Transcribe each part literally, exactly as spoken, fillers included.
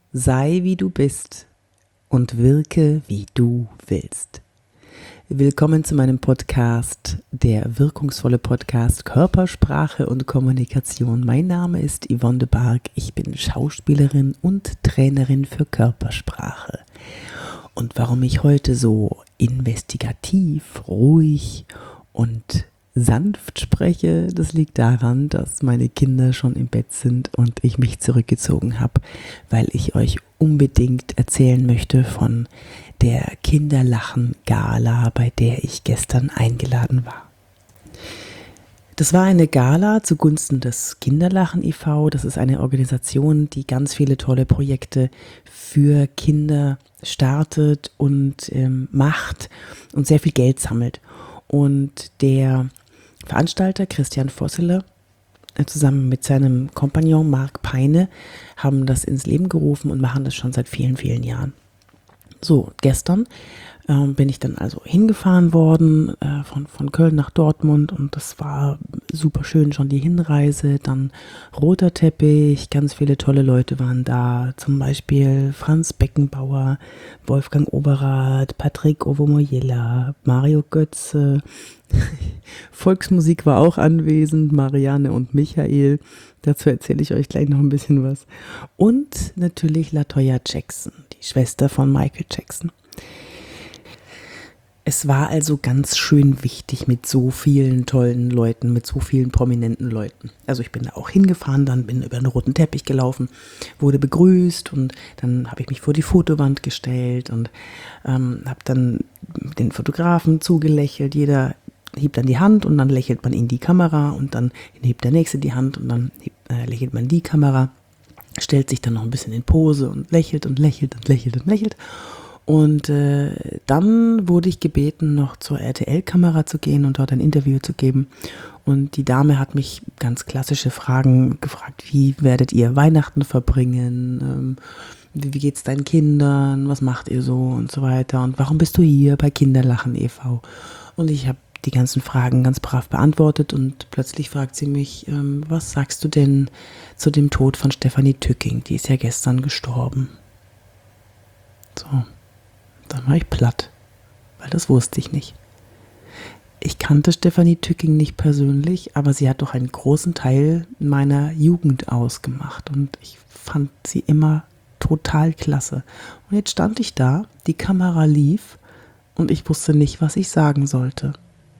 Sei wie du bist und wirke wie du willst. Willkommen zu meinem Podcast, der wirkungsvolle Podcast Körpersprache und Kommunikation. Mein Name ist Yvonne de Barg, ich bin Schauspielerin und Trainerin für Körpersprache. Und warum ich heute so investigativ, ruhig und sanft spreche, das liegt daran, dass meine Kinder schon im Bett sind und ich mich zurückgezogen habe, weil ich euch unbedingt erzählen möchte von der Kinderlachen-Gala, bei der ich gestern eingeladen war. Das war eine Gala zugunsten des Kinderlachen e V. Das ist eine Organisation, die ganz viele tolle Projekte für Kinder startet und ähm, macht und sehr viel Geld sammelt. Und der Veranstalter Christian Vosseler äh, zusammen mit seinem Kompagnon Marc Peine haben das ins Leben gerufen und machen das schon seit vielen, vielen Jahren. So, gestern äh, bin ich dann also hingefahren worden äh, von, von Köln nach Dortmund und das war super schön, schon die Hinreise, dann roter Teppich, ganz viele tolle Leute waren da, zum Beispiel Franz Beckenbauer, Wolfgang Overath, Patrick Ovomoyela, Mario Götze, Volksmusik war auch anwesend, Marianne und Michael, dazu erzähle ich euch gleich noch ein bisschen was. Und natürlich LaToya Jackson, die Schwester von Michael Jackson. Es war also ganz schön wichtig mit so vielen tollen Leuten, mit so vielen prominenten Leuten. Also ich bin da auch hingefahren, dann bin über den roten Teppich gelaufen, wurde begrüßt und dann habe ich mich vor die Fotowand gestellt und ähm, habe dann den Fotografen zugelächelt. Jeder hebt dann die Hand und dann lächelt man in die Kamera und dann hebt der Nächste die Hand und dann hebt, äh, lächelt man in die Kamera, stellt sich dann noch ein bisschen in Pose und lächelt und lächelt und lächelt und lächelt. Und äh, dann wurde ich gebeten, noch zur R T L-Kamera zu gehen und dort ein Interview zu geben. Und die Dame hat mich ganz klassische Fragen gefragt, wie werdet ihr Weihnachten verbringen, ähm, wie, wie geht's deinen Kindern, was macht ihr so und so weiter und warum bist du hier bei Kinderlachen e V? Und ich habe die ganzen Fragen ganz brav beantwortet und plötzlich fragt sie mich, ähm, was sagst du denn zu dem Tod von Stefanie Tücking? Die ist ja gestern gestorben. So. Dann war ich platt, weil das wusste ich nicht. Ich kannte Stefanie Tücking nicht persönlich, aber sie hat doch einen großen Teil meiner Jugend ausgemacht und ich fand sie immer total klasse. Und jetzt stand ich da, die Kamera lief und ich wusste nicht, was ich sagen sollte.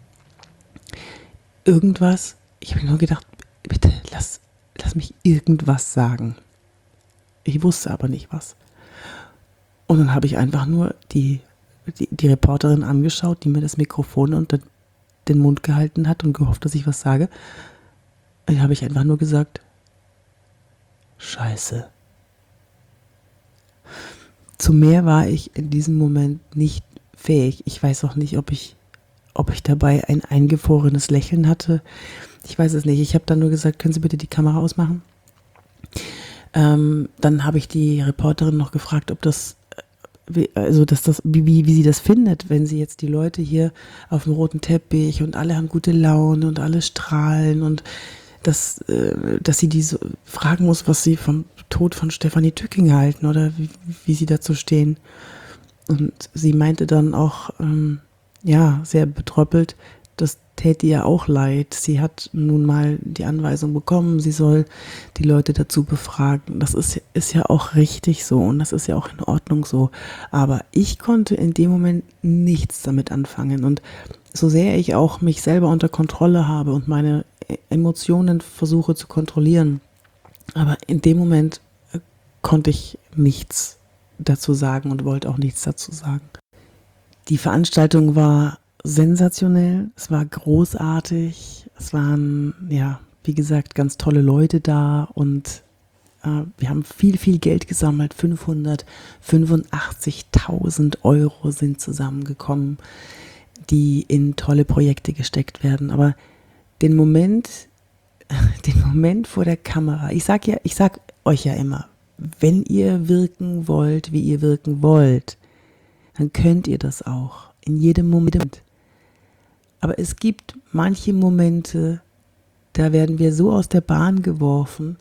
Irgendwas, ich habe nur gedacht, bitte lass, lass mich irgendwas sagen. Ich wusste aber nicht was. Und dann habe ich einfach nur die, die, die Reporterin angeschaut, die mir das Mikrofon unter den Mund gehalten hat und gehofft, dass ich was sage. Dann habe ich einfach nur gesagt, Scheiße. Zu mehr war ich in diesem Moment nicht fähig. Ich weiß auch nicht, ob ich, ob ich dabei ein eingefrorenes Lächeln hatte. Ich weiß es nicht. Ich habe dann nur gesagt, können Sie bitte die Kamera ausmachen? Ähm, dann habe ich die Reporterin noch gefragt, ob das Wie, also dass das, wie, wie, wie sie das findet, wenn sie jetzt die Leute hier auf dem roten Teppich und alle haben gute Laune und alle strahlen und dass, äh, dass sie die so fragen muss, was sie vom Tod von Stefanie Tücking halten oder wie, wie sie dazu stehen. Und sie meinte dann auch, ähm, ja, sehr betröppelt, das täte ihr auch leid. Sie hat nun mal die Anweisung bekommen, sie soll die Leute dazu befragen. Das ist, ist ja auch richtig so und das ist ja auch in Ordnung so. Aber ich konnte in dem Moment nichts damit anfangen. Und so sehr ich auch mich selber unter Kontrolle habe und meine Emotionen versuche zu kontrollieren, aber in dem Moment äh, konnte ich nichts dazu sagen und wollte auch nichts dazu sagen. Die Veranstaltung war sensationell, es war großartig, es waren, ja, wie gesagt, ganz tolle Leute da und äh, wir haben viel, viel Geld gesammelt, fünfhundertfünfundachtzigtausend Euro sind zusammengekommen, die in tolle Projekte gesteckt werden, aber den Moment, den Moment vor der Kamera, ich sag ja, ich sag euch ja immer, wenn ihr wirken wollt, wie ihr wirken wollt, dann könnt ihr das auch, in jedem Moment. Aber es gibt manche Momente, da werden wir so aus der Bahn geworfen,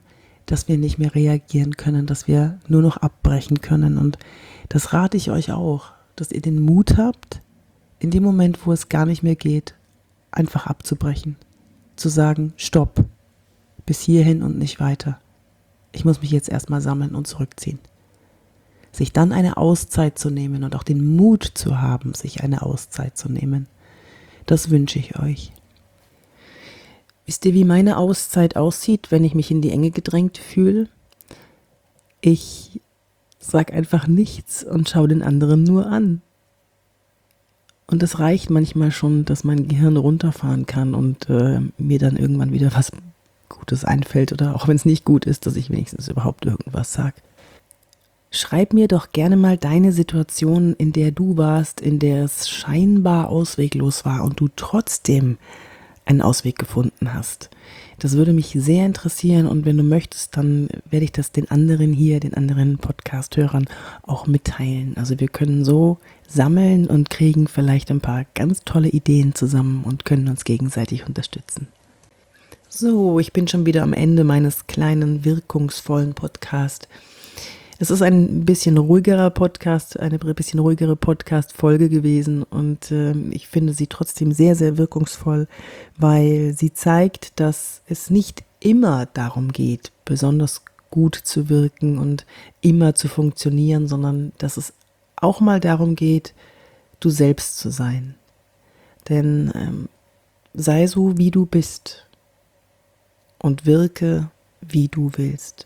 dass wir nicht mehr reagieren können, dass wir nur noch abbrechen können. Und das rate ich euch auch, dass ihr den Mut habt, in dem Moment, wo es gar nicht mehr geht, einfach abzubrechen. Zu sagen, stopp, bis hierhin und nicht weiter. Ich muss mich jetzt erstmal sammeln und zurückziehen. Sich dann eine Auszeit zu nehmen und auch den Mut zu haben, sich eine Auszeit zu nehmen, das wünsche ich euch. Wisst ihr, wie meine Auszeit aussieht, wenn ich mich in die Enge gedrängt fühle? Ich sag einfach nichts und schaue den anderen nur an. Und es reicht manchmal schon, dass mein Gehirn runterfahren kann und äh, mir dann irgendwann wieder was Gutes einfällt oder auch wenn es nicht gut ist, dass ich wenigstens überhaupt irgendwas sage. Schreib mir doch gerne mal deine Situation, in der du warst, in der es scheinbar ausweglos war und du trotzdem einen Ausweg gefunden hast. Das würde mich sehr interessieren und wenn du möchtest, dann werde ich das den anderen hier, den anderen Podcast-Hörern auch mitteilen. Also wir können so sammeln und kriegen vielleicht ein paar ganz tolle Ideen zusammen und können uns gegenseitig unterstützen. So, ich bin schon wieder am Ende meines kleinen, wirkungsvollen Podcasts. Es ist ein bisschen ruhigerer Podcast, eine bisschen ruhigere Podcast-Folge gewesen und äh, ich finde sie trotzdem sehr, sehr wirkungsvoll, weil sie zeigt, dass es nicht immer darum geht, besonders gut zu wirken und immer zu funktionieren, sondern dass es auch mal darum geht, du selbst zu sein. Denn ähm, sei so, wie du bist und wirke, wie du willst.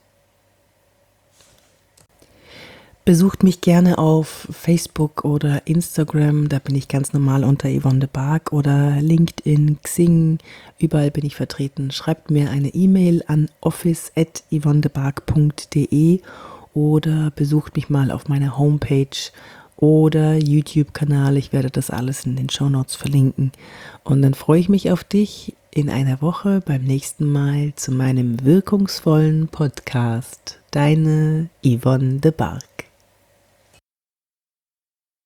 Besucht mich gerne auf Facebook oder Instagram, da bin ich ganz normal unter Yvonne de Barg oder LinkedIn, Xing, überall bin ich vertreten. Schreibt mir eine E-Mail an office at yvonnedebarg punkt de oder besucht mich mal auf meiner Homepage oder YouTube-Kanal. Ich werde das alles in den Shownotes verlinken. Und dann freue ich mich auf dich in einer Woche beim nächsten Mal zu meinem wirkungsvollen Podcast. Deine Yvonne de Barg.